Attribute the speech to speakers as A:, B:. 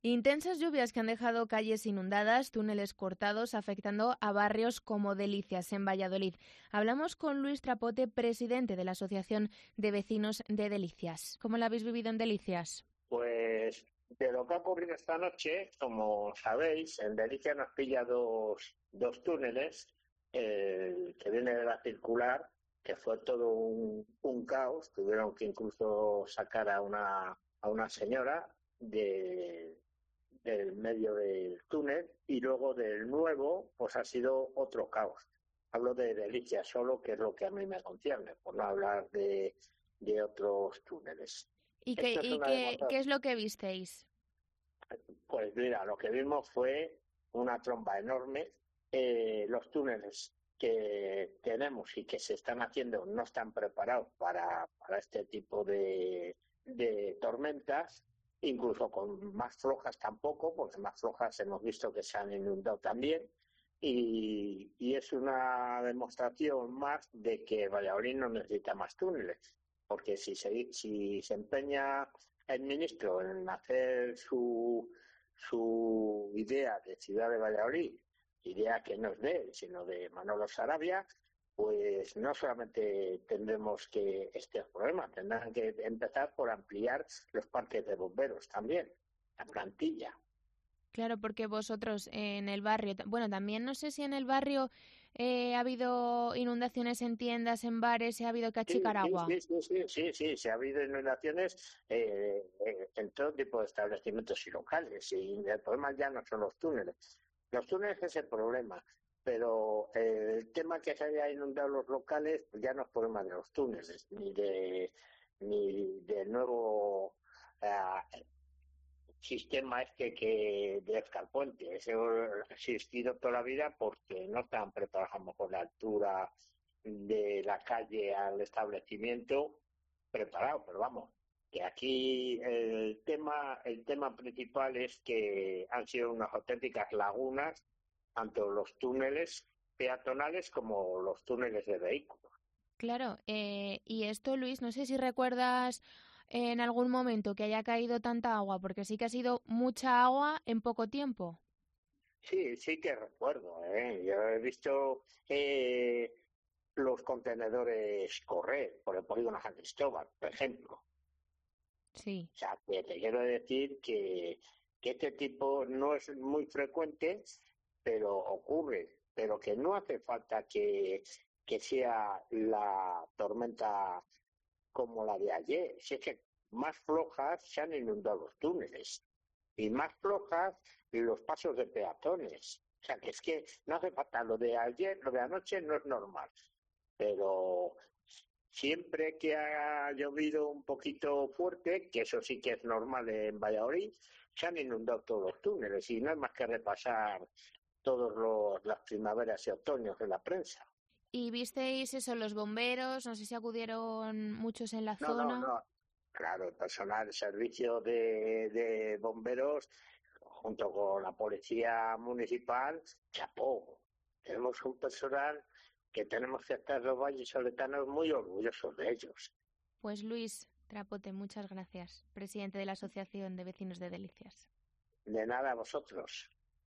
A: Intensas lluvias que han dejado calles inundadas, túneles cortados, afectando a barrios como Delicias, en Valladolid. Hablamos con Luis Trapote, presidente de la Asociación de Vecinos de Delicias. ¿Cómo la habéis vivido en Delicias?
B: Pues de lo que ha ocurrido esta noche, como sabéis, en Delicias nos pilla dos túneles, el que viene de la circular, que fue todo un caos. Tuvieron que incluso sacar a una señora del medio del túnel, y luego del nuevo pues ha sido otro caos. Hablo de Delicias solo, que es lo que a mí me concierne, por no hablar de otros túneles.
A: ¿Y qué es lo que visteis?
B: Pues mira, lo que vimos fue una tromba enorme. Los túneles que tenemos y que se están haciendo no están preparados para este tipo de tormentas, incluso con más flojas tampoco, porque más flojas hemos visto que se han inundado también, y es una demostración más de que Valladolid no necesita más túneles, porque si se empeña el ministro en hacer su idea de Ciudad de Valladolid, idea que no es de él, sino de Manolo Sarabia, pues no solamente tendremos que este problema, tendrán que empezar por ampliar los parques de bomberos también, la plantilla.
A: Claro, porque vosotros en el barrio, bueno, también no sé si en el barrio ha habido inundaciones en tiendas, en bares, ha habido que achicar agua.
B: Sí, ha habido inundaciones en todo tipo de establecimientos y locales, y el problema ya no son los túneles. Los túneles es el problema, pero el tema que se haya inundado los locales pues ya no es problema de los túneles, ni del nuevo sistema que de escalpuente. Ese ha existido toda la vida porque no estaban preparados a lo mejor la altura de la calle al establecimiento preparado, pero vamos, que aquí el tema principal es que han sido unas auténticas lagunas, tanto los túneles peatonales como los túneles de vehículos.
A: Claro, y esto, Luis, no sé si recuerdas en algún momento que haya caído tanta agua, porque sí que ha sido mucha agua en poco tiempo.
B: Sí que recuerdo, ¿eh? Yo he visto los contenedores correr por el polígono San Cristóbal, por ejemplo.
A: Sí.
B: O sea, que te quiero decir que este tipo no es muy frecuente, pero ocurre, pero que no hace falta que sea la tormenta como la de ayer. Si es que más flojas se han inundado los túneles y más flojas los pasos de peatones. O sea, que es que no hace falta. Lo de ayer, lo de anoche no es normal, pero siempre que ha llovido un poquito fuerte, que eso sí que es normal en Valladolid, se han inundado todos los túneles, y no hay más que repasar todas las primaveras y otoños en la prensa.
A: ¿Y visteis eso, los bomberos? No sé si acudieron muchos en la zona.
B: No. Claro, el personal de servicio de bomberos, junto con la policía municipal, chapó. Tenemos un personal que tenemos que estar los vallisoletanos muy orgullosos de ellos.
A: Pues Luis Trapote, muchas gracias, presidente de la Asociación de Vecinos de Delicias.
B: De nada a vosotros.